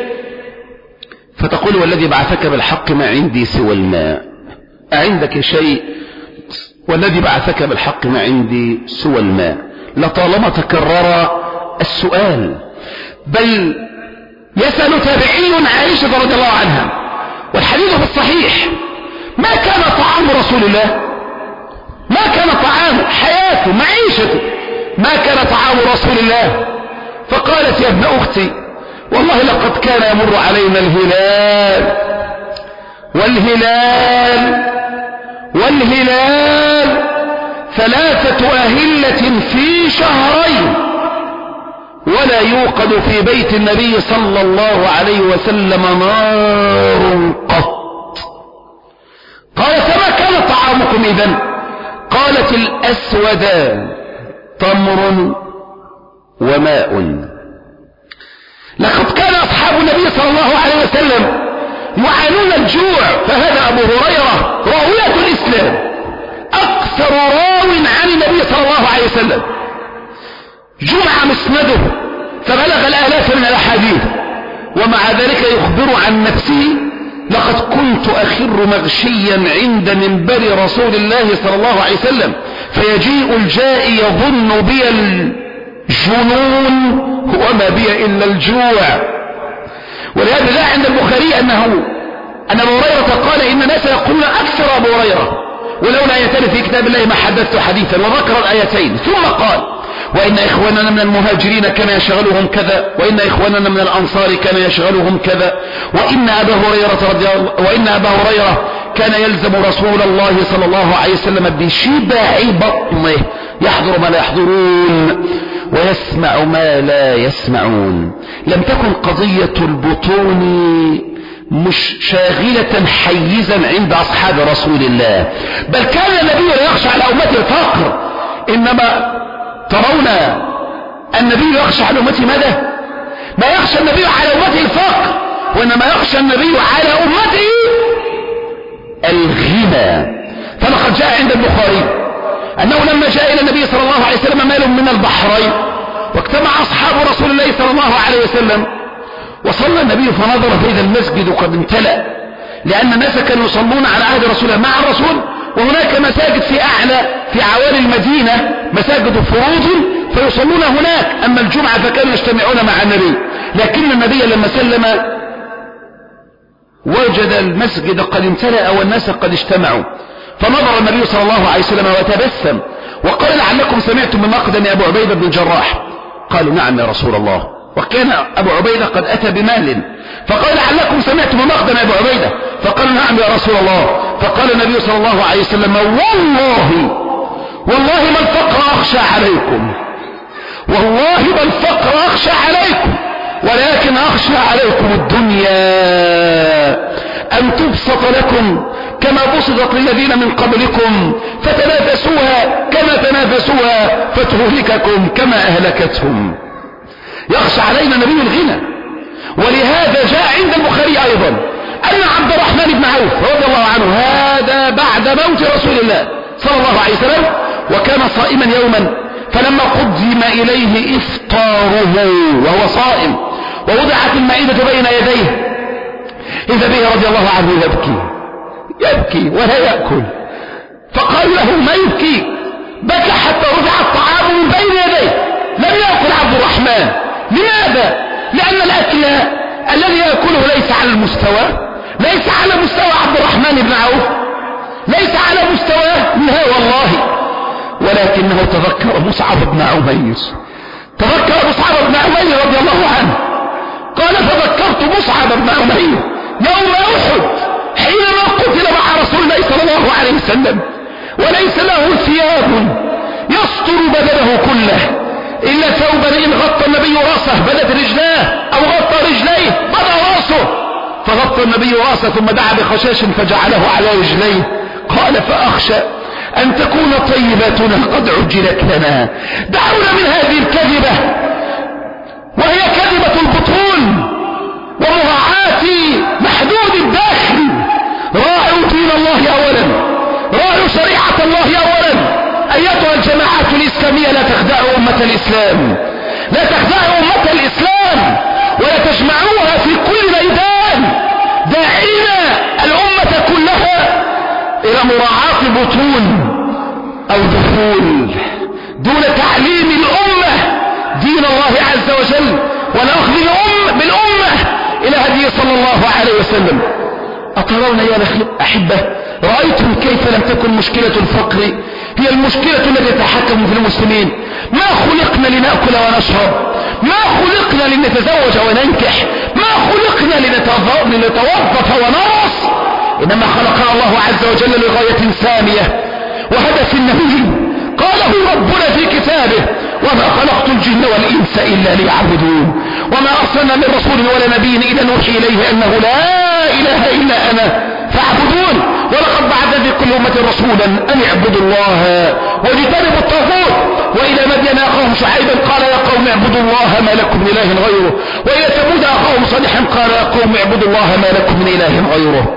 A: فتقول والذي بعثك بالحق ما عندي سوى الماء. أعندك شيء؟ والذي بعثك بالحق ما عندي سوى الماء. لطالما تكرر السؤال، بل يسأل تابعي عائشة رضي الله عنها، والحديث في الصحيح: ما كان طعام رسول الله، ما كان طعام حياته معيشته، ما كان طعام رسول الله. فقالت يا ابن أختي والله لقد كان يمر علينا الهلال والهلال والهلال ثلاثة أهلة في شهرين ولا يوقد في بيت النبي صلى الله عليه وسلم نار قط. قال فما كان طعامكم إذن؟ قالت الأسودان تمر وماء. لقد كان أصحاب النبي صلى الله عليه وسلم يعانون الجوع، فهذا أبو هريرة راوية الإسلام أكثر راو عن النبي صلى الله عليه وسلم، جمع مسنده فبلغ الآلاف من الأحاديث، ومع ذلك يخبر عن نفسه لقد كنت أخر مغشيا عند منبر رسول الله صلى الله عليه وسلم فيجيء الجائي يظن بي الجنون وما بي إلا الجوع. ولهذا لا عند البخاري أنه أن أبو هريرة قال إن الناس يقولون أكثر أبو هريرة ولولا آيتان في كتاب الله ما حدثت حديثا، وذكر الآيتين ثم قال وإن إخواننا من المهاجرين كان يشغلهم كذا، وإن إخواننا من الأنصار كان يشغلهم كذا، وإن أبا هريرة رضي الله وإن أبا هريرة كان يلزم رسول الله صلى الله عليه وسلم بشبع بطنه يحضر ما لا يحضرون ويسمع ما لا يسمعون. لم تكن قضية البطون مش شاغلة حيزا عند أصحاب رسول الله، بل كان النبي لا يخشى على أمته الفقر، إنما ترون النبي يخشى على أمته ماذا؟ ما يخشى النبي على أمته الفقر، وإنما يخشى النبي على أمته الغنى. فلقد جاء عند البخاري أنه لما جاء إلى النبي صلى الله عليه وسلم مال من البحرين واجتمع أصحاب رسول الله صلى الله عليه وسلم وصلى النبي فنظر فإذا المسجد قد امتلأ، لأن الناس كانوا يصلون على عهد رسول الله مع الرسول، وهناك مساجد في أعلى في عوالي المدينة مساجد فروض فيصلون هناك، أما الجمعة فكانوا يجتمعون مع النبي. لكن النبي لما سلم وجد المسجد قد امتلأ والناس قد اجتمعوا، فنظر النبي صلى الله عليه وسلم وتبسم وقال لعلكم سمعتم من مقدم أبو عبيدة بن الجراح؟ قالوا نعم يا رسول الله، وكان أبو عبيدة قد أتى بمال، فقال لعلكم سمعتم من مقدم أبو عبيدة؟ فقالوا نعم يا رسول الله. فقال النبي صلى الله عليه وسلم والله والله ما الفقر أخشى عليكم، والله ما الفقر أخشى عليكم، ولكن أخشى عليكم الدنيا أن تبسط لكم كما بسطت للذين من قبلكم فتنافسوها كما تنافسوها فتهلككم كما أهلكتهم. يخشى علينا النبي الغنى. ولهذا جاء عند البخاري أيضا أن عبد الرحمن بن عوف رضي الله عنه، هذا بعد موت رسول الله صلى الله عليه وسلم، وكان صائما يوما، فلما قدم إليه إفطاره وهو صائم ووضعت المائدة بين يديه إذا به رضي الله عنه يبكي يبكي ولا يأكل، فقال له ما يبكي؟ بكى حتى رفع الطعام من بين يديه، لم يأكل عبد الرحمن. لماذا؟ لأن الأكل الذي يأكله ليس على المستوى، ليس على مستوى عبد الرحمن بن عوف، ليس على مستواه منها والله، ولكنه تذكر مصعب بن عمير، تذكر مصعب بن عمير رضي الله عنه، قال فذكرت مصعب بن عمير يوم أحد حينما قتل مع رسول الله صلى الله عليه وسلم وليس له ثياب يستر بدنه كله إلا ثوبا إن غطى النبي راسه بدت رجلاه أو غطى رجليه بدا راسه، فغطى النبي راسه ثم دعا بخشاش فجعله على رجليه. قال فأخشى أن تكون طيباتنا قد عجلت لنا. دعونا من هذه الكذبة وهي كذبة البطون ومراعاة محدود الداخل. راعوا دين الله أولا، راعوا شريعة الله أولا. أيتها الجماعات الإسلامية لا تخدعوا أمة الإسلام، لا تخدعوا أمة الإسلام ولا تجمعوها في كل ميدان. داعينا الأمة كلها إلى مراعاة بطون أو دخول دون تعليم الأمة دين الله عز وجل ونأخذ الأم بالأمة إلى هدي صلى الله عليه وسلم. أترون يا أحبة رأيتم كيف لم تكن مشكلة الفقر هي المشكلة التي تتحكم في المسلمين. ما خلقنا لنأكل ونشرب، ما خلقنا لنتزوج وننكح، ما خلقنا لنتوظف ونرص، إنما خلقنا الله عز وجل لغاية سامية وهدف النبي قاله ربنا في كتابه: وما خلقت الجن والإنس إلا ليعبدون. وما أرسلنا من رسول ولا نبي إلا نوحي إليه أنه لا إله إلا أنا فاعبدون. ولقد بعثنا في كل أمة رسولا أن اعبدوا الله واجتنبوا الطاغوت. وإلى مدين أخاهم شعيبا قال: يا قوم اعبدوا الله ما لكم من إله غيره. وإلى ثمود أخاهم صالحا قال: يا قوم اعبدوا الله ما لكم من إله غيره.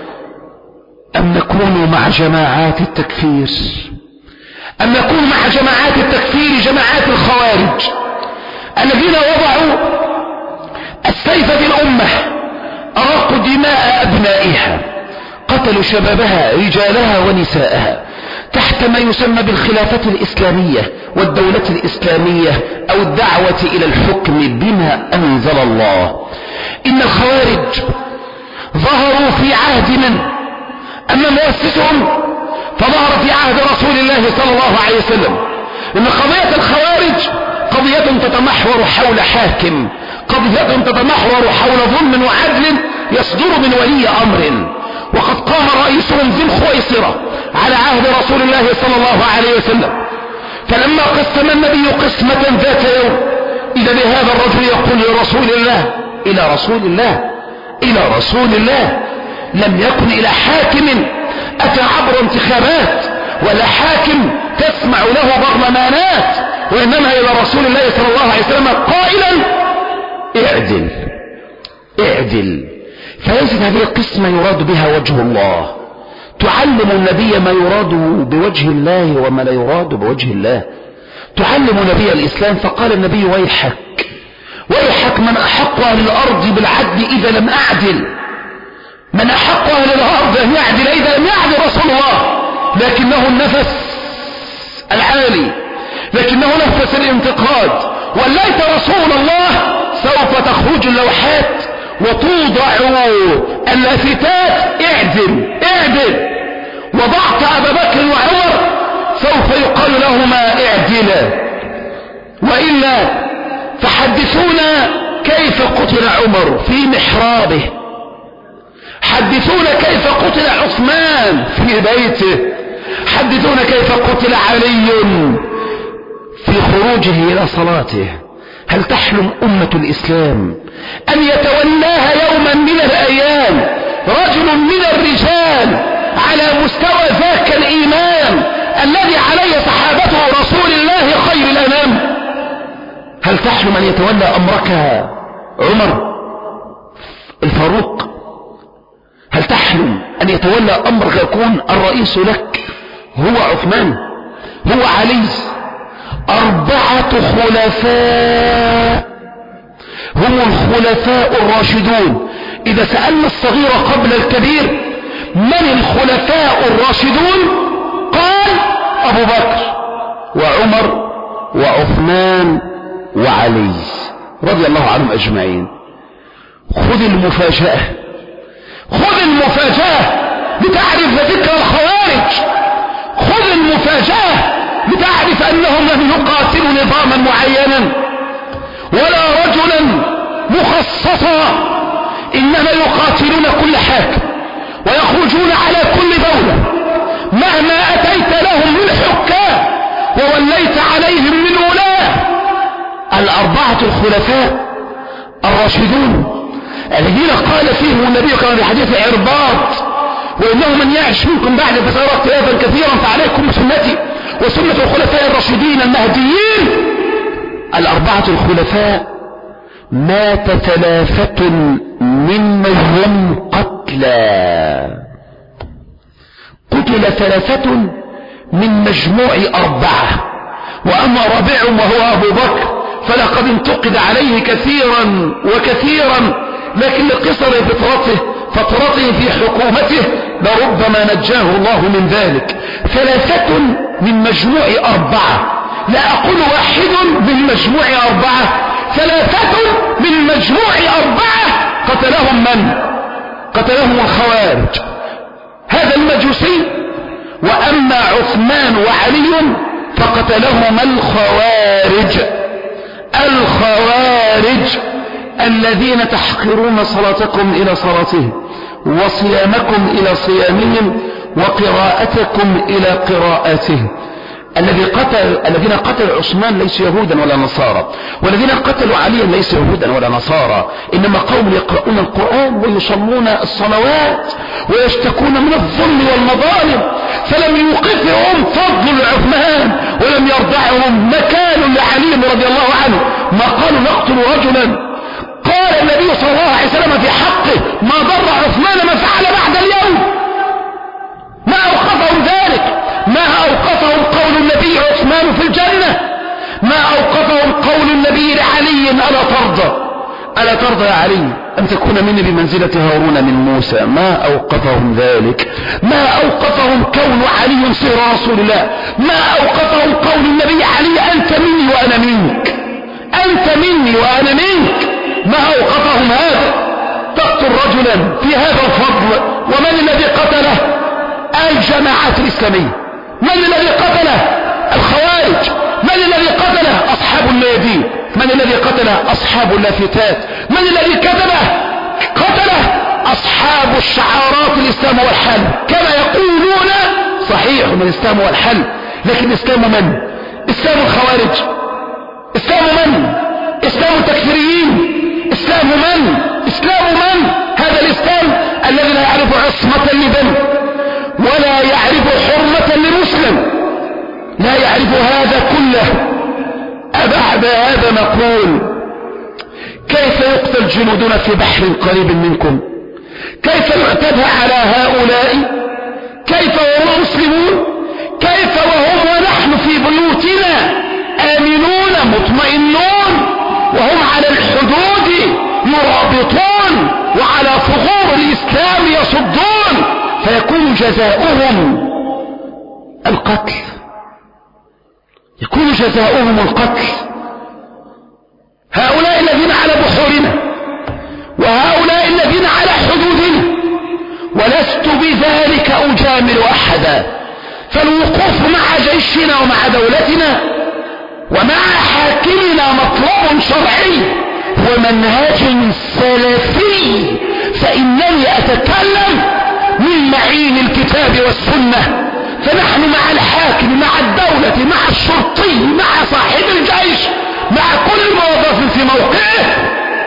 A: أم نكون مع جماعات التكفير، أم نكون مع جماعات التكفير، جماعات الخوارج الذين وضعوا السيف في الأمة، أراقوا دماء أبنائها، قتلوا شبابها رجالها ونساءها تحت ما يسمى بالخلافة الإسلامية والدولة الإسلامية أو الدعوة إلى الحكم بما أنزل الله. إن الخوارج ظهروا في عهد من؟ أما مؤسسهم فظهر في عهد رسول الله صلى الله عليه وسلم. إن قضية الخوارج قضية تتمحور حول حاكم، قضية تتمحور حول ظلم وعدل يصدر من ولي أمر. وقد قام رئيسهم ذي الخويصرة على عهد رسول الله صلى الله عليه وسلم، فلما قسم النبي قسمة ذات يوم إذا بهذا الرجل يقول لرسول الله: إلى رسول الله إلى رسول الله لم يكن إلى حاكم أتى عبر انتخابات ولا حاكم تسمع له برلمانات، وإنما إلى رسول الله صلى الله عليه وسلم قائلا: اعدل اعدل. فليست هذه القسمة يراد بها وجه الله، تعلم النبي ما يراد بوجه الله وما لا يراد بوجه الله، تعلم نبي الإسلام. فقال النبي: ويحك ويحك من أحق أهل الأرض بالعدل إذا لم أعدل، من أحق أهل الأرض أن يعدل إذا لم يعدل رسول الله. لكنه النفس العالي، لكنه نفس الانتقاد. وليت رسول الله سوف تخرج اللوحات وتوضع اللافتات: اعدل اعدل. وضعت أبا بكر وعمر سوف يقال لهما: اعدلا. وإلا فحدثونا كيف قتل عمر في محرابه، حدثونا كيف قتل عثمان في بيته، حدثونا كيف قتل علي في خروجه إلى صلاته. هل تحلم أمة الإسلام أن يتولاها يوما من الأيام رجل من الرجال على مستوى ذاك الإيمان الذي عليه صحابته رسول الله خير الأنام؟ هل تحلم أن يتولى أمرك عمر الفاروق؟ هل تحلم أن يتولى أمرك يكون الرئيس لك هو عثمان، هو علي؟ أربعة خلفاء هم الخلفاء الراشدون. إذا سألنا الصغير قبل الكبير: من الخلفاء الراشدون؟ قال: أبو بكر وعمر وعثمان وعلي رضي الله عنهم أجمعين. خذ المفاجأة، خذ المفاجأة لتعرف ذكر الخوارج، خذ المفاجأة لتعرف أنهم لم يقاتلوا نظاما معينا ولا رجلا مخصصا، إنما يقاتلون كل حاكم ويخرجون على كل دولة مهما أتيت لهم من حكام ووليت عليهم من ولاة. الأربعة الخلفاء الراشدون الذين قال فيهم النبي كما في حديث عرباط: وإنه من يعش منكم بعد فسيرى اختلافا كثيرا فعليكم بسنتي وسنة الخلفاء الراشدين المهديين. الأربعة الخلفاء مات ثلاثة منهم قتلى، قتل ثلاثة من مجموع أربعة، وأما رابعهم وهو أبو بكر فلقد انتقد عليه كثيرا وكثيرا، لكن لقصر فطرته فترته في حكومته لربما نجاه الله من ذلك. ثلاثة من مجموع أربعة، لا أقول واحد من مجموع أربعة، ثلاثة من مجموع أربعة قتلهم من؟ قتلهم الخوارج. هذه هذا المجوسي. وأما عثمان وعلي فقتلهما الخوارج. الخوارج الذين تحقرون صلاتكم إلى صلاتهم وصيامكم إلى صيامهم وقراءتكم إلى قراءاتهم. الذي قتل الذين قتلوا عثمان ليسوا يهودا ولا نصارى، والذين قتلوا عليا ليسوا يهودا ولا نصارى، إنما قوم يقرؤون القرآن ويصلون الصلوات ويشتكون من الظلم والمظالم، فلم يوقفهم فضل عثمان ولم يرضعهم مكان لعلي رضي الله عنه. ما قالوا نقتل رجلا، قال النبي صلى الله عليه وسلم في حقه ما ضر عثمان ما فعل بعد اليوم. ما أوقفهم ذلك، ما أوقفهم قول النبي عثمان في الجنة، ما أوقفهم قول النبي لعلي ألا ترضى ألا ترضى يا علي أن تكون مني بمنزلة هارون من موسى. ما أوقفهم ذلك، ما أوقفهم كون علي صير رسول الله، ما أوقفهم قول النبي علي أنت مني وأنا منك، أنت مني وأنا منك. ما أوقفهم هذا. تقتل رجلا في هذا الفضل، ومن الذي قتله؟ الجماعات الإسلامية. من الذي قتله؟ الخوارج. من الذي قتله؟ أصحاب الميادين. من الذي قتله؟ أصحاب اللافتات. من الذي كتبه؟ قتله أصحاب الشعارات الإسلام والحل، كما يقولون صحيح من الإسلام والحل، لكن إسلام من؟ إسلام الخوارج. إسلام من؟ إسلام التكفيريين. إسلام من؟ إسلام من؟ هذا الإسلام الذي لا يعرف عصمة لبن ولا يعرف حرمة لمسلم، لا يعرف هذا كله. أبعد هذا نقول كيف يقتل جنودنا في بحر قريب منكم؟ كيف يعتدى على هؤلاء؟ كيف وهم مسلمون؟ كيف وهم ونحن في بيوتنا آمنون مطمئنون، وهم على الحدود يرابطون وعلى ثغور الإسلام يصدون، فيكون جزاؤهم القتل، يكون جزاؤهم القتل. هؤلاء الذين على بحورنا وهؤلاء الذين على حدودنا، ولست بذلك أجامل أحدا، فالوقوف مع جيشنا ومع دولتنا ومع حاكمنا مطلوب شرعي ومنهج سلفي، فإنني أتكلم من معين الكتاب والسنة. فنحن مع الحاكم، مع الدولة، مع الشرطي، مع صاحب الجيش، مع كل موظف في موقعه،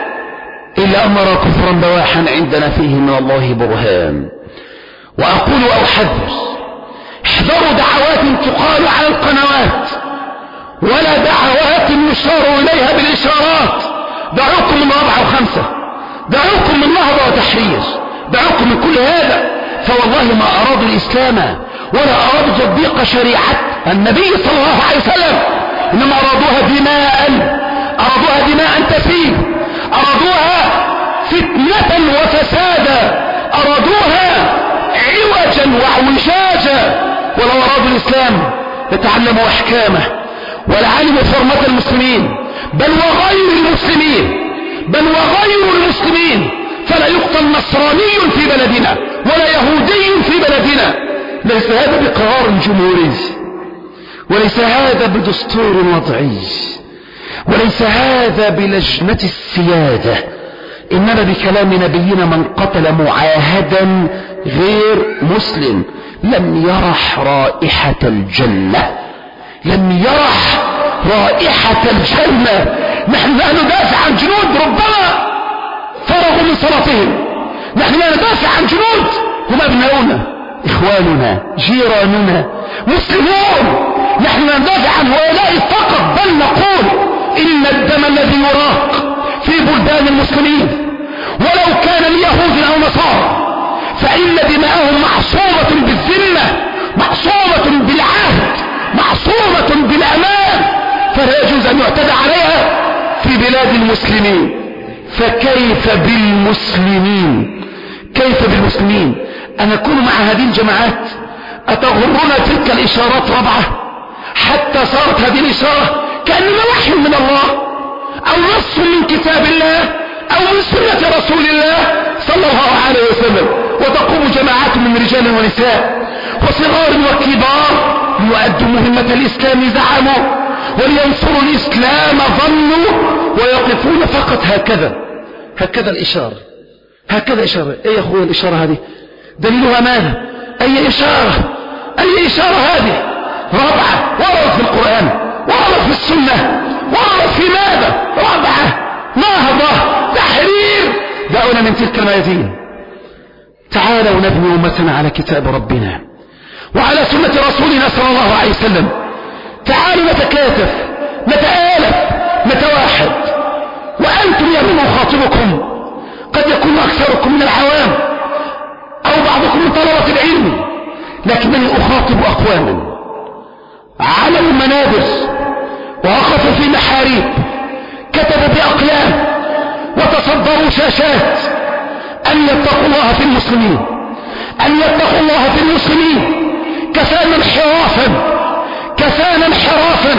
A: إلا أن نرى كفرا بواحا عندنا فيه من الله برهان. وأقول أو حذر، احذروا دعوات تقال على القنوات ولا دعوات يشار إليها بالإشارات. دعوكم من رابعة وخمسة، دعوكم من نهضة وتحرير، دعوكم من كل هذا. فوالله ما أرادوا الإسلام ولا أرادوا تطبيق شريعة النبي صلى الله عليه وسلم، إنما أرادوها دماء، أرادوها دماء تسيل، أرادوها فتنة وفسادا، أرادوها عوجا وعوجاجا. ولو أرادوا الإسلام لتعلموا أحكامه ولعلموا حرمة المسلمين، بل وغير المسلمين، بل وغير المسلمين. فلا يقتل نصراني في بلدنا ولا يهودي في بلدنا. ليس هذا بقرار جمهوري، وليس هذا بدستور وضعي، وليس هذا بلجنة السيادة، إنما بكلام نبينا من قتل معاهدا غير مسلم لم يرح رائحة الجنة، لم يرح رائحة الجنة. نحن لا ندافع عن جنود ربما فرغوا من صلاتهم، نحن لا ندافع عن جنود هم أبناؤنا، إخواننا، جيراننا، مسلمون. نحن لا ندافع عن هؤلاء فقط، بل نقول إن الدم الذي يراق في بلدان المسلمين ولو كان اليهود أو نصارى فإن دماءهم معصومة بالذمة، معصومة بالعهد، معصومة بالأمان، فلا يجوز أن يعتدى عليها في بلاد المسلمين. فكيف بالمسلمين؟ كيف بالمسلمين أن نكون مع هذه الجماعات؟ أتغرنا تلك الإشارات ربعة حتى صارت هذه الإشارة كأنما وحي من الله أو نص من كتاب الله أو من سنة رسول الله صلى الله عليه وسلم، وتقوم جماعات من رجال ونساء وصغار وكبار ليؤدوا مهمة الإسلام زعموا ولينصروا الإسلام ظنوا ويقفون فقط هكذا. هكذا الإشارة، هكذا إشارة. ايه يا أخوة الإشارة هذه؟ دليلها ماذا؟ أي إشارة؟ أي إشارة هذه؟ رابعة وردت في القرآن، وردت في السنة، وردت في ماذا؟ رابعة نهضة تحرير. دعونا من تلك الميادين. تعالوا نبني أمتنا على كتاب ربنا وعلى سنة رسولنا صلى الله عليه وسلم. تعالوا نتكاتف، نتآلف، نتواحد. وأنتم يا من أخاطبكم قد يكون أكثركم من العوام أو بعضكم من طلبة العلم، لكنني أخاطب أقواما على المنابر ووقفوا في محاريب، كتبوا بأقلام وتصدروا شاشات أن يتقوا الله في المسلمين، أن يتقوا الله في المسلمين. كفانا انحرافا، كفانا انحرافا.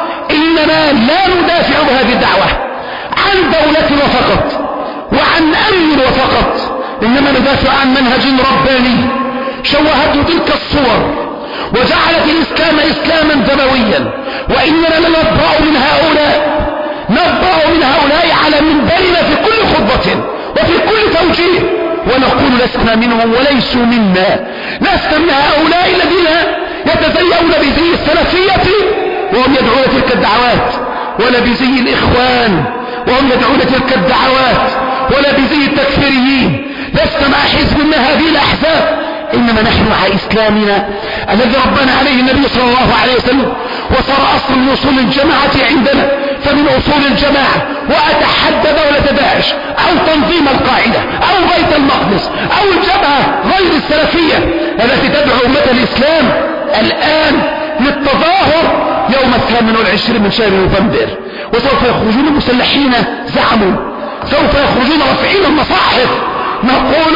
A: إننا لا ندافع بهذه الدعوة عن دولة وفقط وعن أمن وفقط، إنما ندافع عن منهج رباني شوهته تلك الصور وجعلت الإسلام إسلاما دمويا. وإننا نبرأ من هؤلاء، نبرأ من هؤلاء على منبرنا في كل خطبة وفي كل توجيه، ونقول لسنا منهم وليسوا منا. لسنا من هؤلاء الذين يتزيون بزي السلفية وهم يدعون تلك الدعوات، ولا بزي الإخوان وهم يدعون تلك الدعوات، ولا بزي التكفيريين. لسنا مع حزب من هذه الأحزاب، إنما نحن مع إسلامنا الذي ربنا عليه النبي صلى الله عليه وسلم، وصار أصل من أصول الجماعة عندنا. فمن أصول الجماعة وأتحدى دولة داعش أو تنظيم القاعدة أو بيت المقدس أو الجبهة غير السلفية التي تدعو أمة الإسلام الآن للتظاهر يوم الثامن والعشرين من شهر نوفمبر، وسوف يخرجون مسلحين زعموا، سوف يخرجون رافعين المصاحف. نقول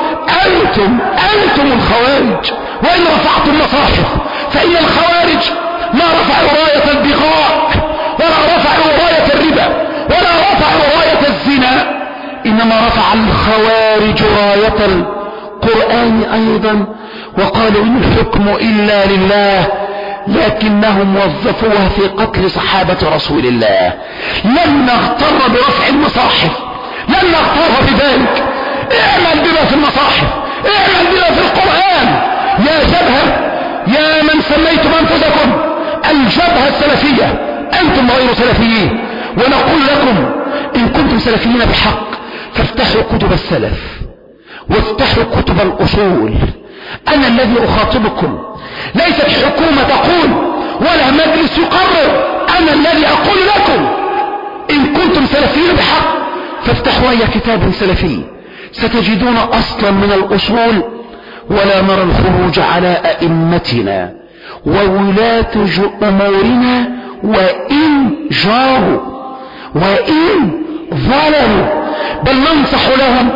A: أنتم أنتم الخوارج، وإن رفعتم مصاحف فإن الخوارج ما رفعوا راية البغاء ولا رفعوا راية الربا ولا رفعوا راية الزنا، إنما رفع الخوارج راية القرآن أيضا، وقالوا إن الحكم إلا لله، لكنهم وظفوها في قتل صحابة رسول الله. لن نغتر برفع المصاحف، لن نغتر بذلك. اعمل بما في المصاحف، اعمل بما في القرآن. يا جبهة، يا من سميتم أنفسكم الجبهة السلفية، أنتم غير سلفيين، ونقول لكم إن كنتم سلفيين بحق فافتحوا كتب السلف وافتحوا كتب الأصول. أنا الذي أخاطبكم، ليست حكومة تقول ولا مجلس يقرر. أنا الذي أقول لكم إن كنتم سلفيين بحق فافتحوا أي كتاب سلفي ستجدون أصلا من الأصول، ولا نرى الخروج على أئمتنا وولاة أمورنا وإن جاروا وإن ظلموا، بل ننصح لهم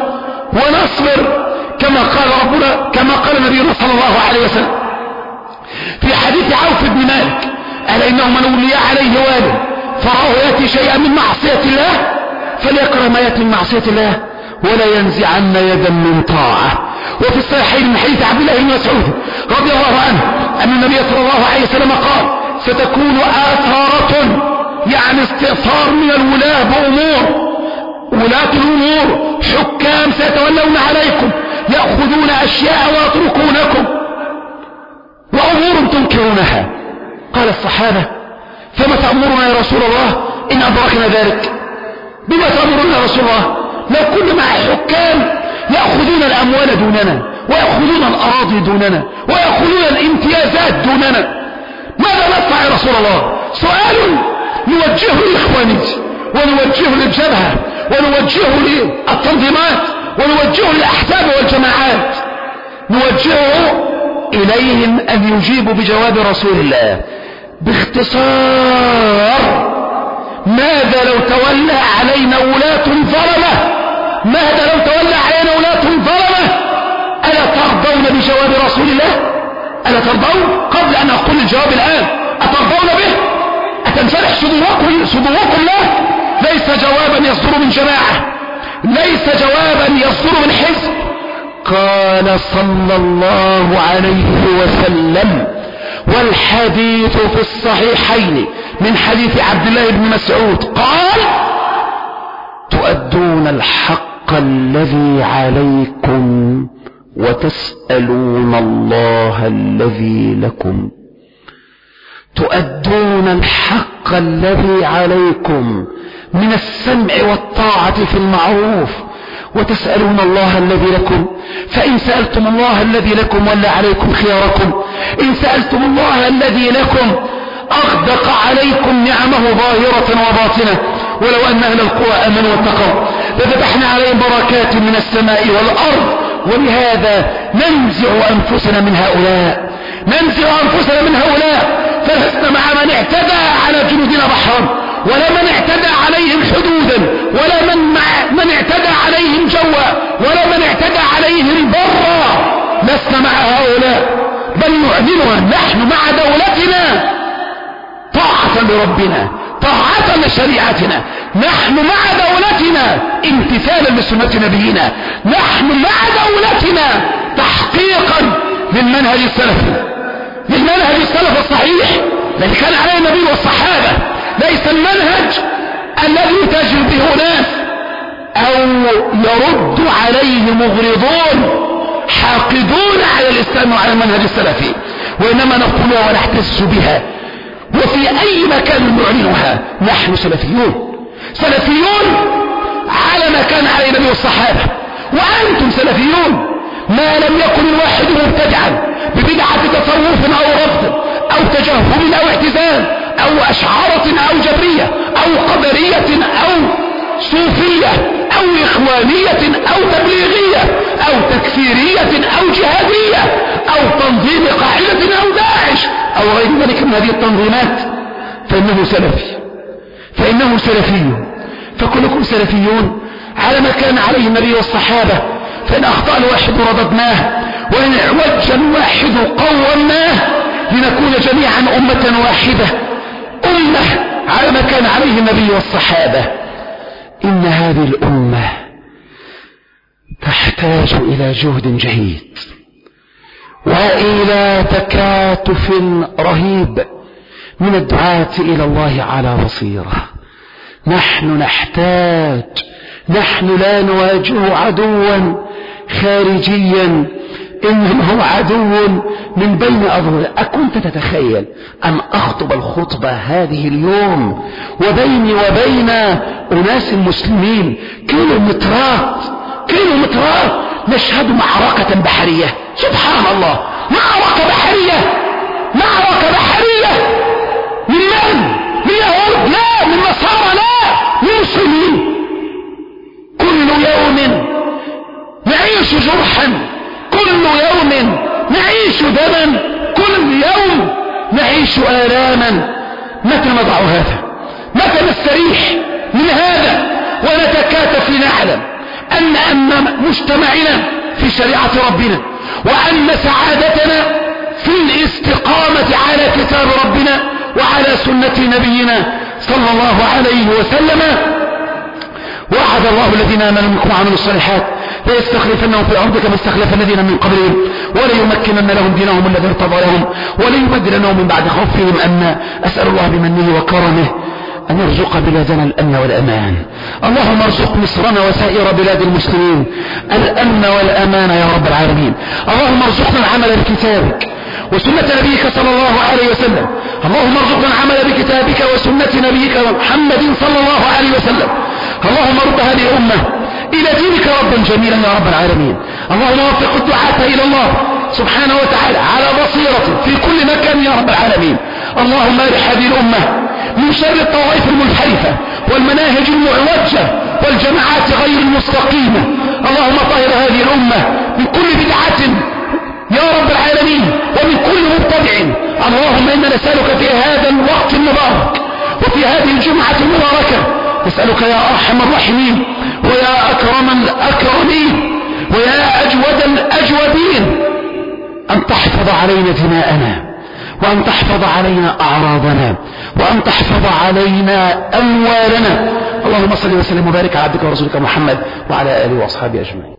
A: ونصبر كما قال ربنا، كما قال نبينا صلى الله عليه وسلم في حديث عوف بن مالك: ألا إنه من ولي عليه والي فراه يأتي شيئا من معصية الله فليقرأ ما يأتي من معصية الله ولا ينزعن يدا من طاعة. وفي الصحيحين من حديث عبد الله بن مسعود رضي الله عنه أن النبي صلى الله عليه وسلم قال: ستكون آثارة، يعني استئثار من الولاة بأمور، ولاة الأمور حكام سيتولون عليكم يأخذون أشياء ويتركونكم وأمور تنكرونها. قال الصحابة: فما تأمرنا يا رسول الله إن أدركنا ذلك؟ بما تأمرنا يا رسول الله لو كنا مع حكام يأخذون الأموال دوننا ويأخذون الأراضي دوننا ويأخذون الامتيازات دوننا، ماذا نصنع يا رسول الله؟ سؤال نوجهه لإخواني ونوجهه للجبهة ونوجهه للتنظيمات ونوجهه للأحزاب والجماعات، نوجهه إليهم أن يجيبوا بجواب رسول الله باختصار: ماذا لو تولى علينا ولاة ظلمة؟ ماذا لو تولى علينا ولاة ظلمة؟ ألا ترضون بجواب رسول الله؟ ألا ترضون؟ قبل أن أقول الجواب الآن، أترضون به؟ أتنشرح صدوركم صدوركم له؟ ليس جوابا يصدر من جماعة، ليس جوابا يصدر من حزب قال صلى الله عليه وسلم، والحديث في الصحيحين من حديث عبد الله بن مسعود قال: تؤدون الحق الذي عليكم وتسألون الله الذي لكم. تؤدون الحق الذي عليكم من السمع والطاعة في المعروف، وتسألون الله الذي لكم. فإن سألتم الله الذي لكم ولا عليكم خياركم. إن سألتم الله الذي لكم أغدق عليكم نعمه ظاهرة وباطنة، ولو أن أهل القرى آمنوا واتقوا لفتحنا عليهم بركات من السماء والأرض. ولهذا ننزع أنفسنا من هؤلاء، ننزع أنفسنا من هؤلاء، فلسنا مع من اعتدى على جنودنا بحرا، ولا من اعتدى عليهم حدودا، ولا من, مع من اعتدى عليهم جوا، ولا من اعتدى عليهم برا. لسنا مع هؤلاء، بل نعلنها نحن مع دولتنا طاعة لربنا، طاعة لشريعتنا. نحن مع دولتنا امتثالا لسنة نبينا، نحن مع دولتنا تحقيقا للمنهج السلفي، للمنهج السلف الصحيح الذي كان عليه النبي والصحابة. ليس المنهج الذي تجر به ناس أو يرد عليه مغرضون حاقدون على الإسلام وعلى المنهج السلفي، وإنما نقولها ونحتس بها، وفي أي مكان نعلنها. نحن سلفيون، سلفيون على ما كان عليه النبي والصحابة، وأنتم سلفيون ما لم يكن الواحد مبتدعا ببدعة تصوف أو رفض أو تجهم أو اعتزال أو أشعارة أو جبرية أو قدرية أو صوفية أو إخوانية أو تبليغية أو تكفيرية أو جهادية أو تنظيم قاعدة أو داعش أو غير ذلك من هذه التنظيمات، فإنه سلفي، فإنه سلفي. فكلكم سلفيون على ما كان عليه النبي والصحابة. فإن أخطأ الواحد رددناه، وإن اعوج الواحد قومناه، لنكون جميعا أمة واحدة، أمة على ما كان عليه النبي والصحابة. إن هذه الأمة تحتاج إلى جهد جهيد وإلى تكاتف رهيب من الدعاة إلى الله على بصيرة. نحن نحتاج، نحن لا نواجه عدوا خارجيا، إنما هو عدو من بين أظهر. أكنت تتخيل أن أخطب الخطبة هذه اليوم وبيني وبين أناس مسلمين كيلومترات كيلومترات نشهد معركة بحرية؟ سبحان الله، معركة بحرية، معركة بحرية. من من؟ من يهود؟ لا. من نصارى؟ لا. من مسلمين. كل يوم نعيش جرحا، كل يوم نعيش دما، كل يوم نعيش آلاما. متى نضع هذا؟ متى نستريح من هذا ونتكاتف لنعلم أن أن مجتمعنا في شريعة ربنا، وأن سعادتنا في الاستقامة على كتاب ربنا وعلى سنة نبينا صلى الله عليه وسلم. وعد الله الذين آمنوا منكم وعملوا الصالحات ليستخلفنهم في الأرض كما استخلف الذين من قبلهم وليمكنن لهم دينهم الذي ارتضى لهم وليبدلنهم من بعد خوفهم أمنا. أسأل الله بمنه وكرمه أن يرزق بلادنا الأمن والأمان. اللهم ارزق مصرنا وسائر بلاد المسلمين الأمن والأمان يا رب العالمين. اللهم ارزقنا العمل بكتابك وسنة نبيك صلى الله عليه وسلم. اللهم ارزقنا العمل بكتابك وسنة نبيك محمد صلى الله عليه وسلم. اللهم رد هذه الأمة إلى دينك ربا جميلا يا رب العالمين. اللهم وفق الدعاة إلى الله سبحانه وتعالى على بصيرة في كل مكان يا رب العالمين. اللهم ارح هذه الأمة من شر الطوائف المنحرفة والمناهج المعوجة والجماعات غير المستقيمة. اللهم طهر هذه الأمة من كل بدعة يا رب العالمين ومن كل مبتدع. اللهم إنا نسألك في هذا الوقت المبارك وفي هذه الجمعة المباركة، نسألك يا أرحم الراحمين ويا أكرم الأكرمين ويا أجود الأجودين أن تحفظ علينا دماءنا، وأن تحفظ علينا أعراضنا، وأن تحفظ علينا أموالنا. اللهم صل وسلم وبارك على عبدك ورسولك محمد وعلى آله وأصحابه أجمعين.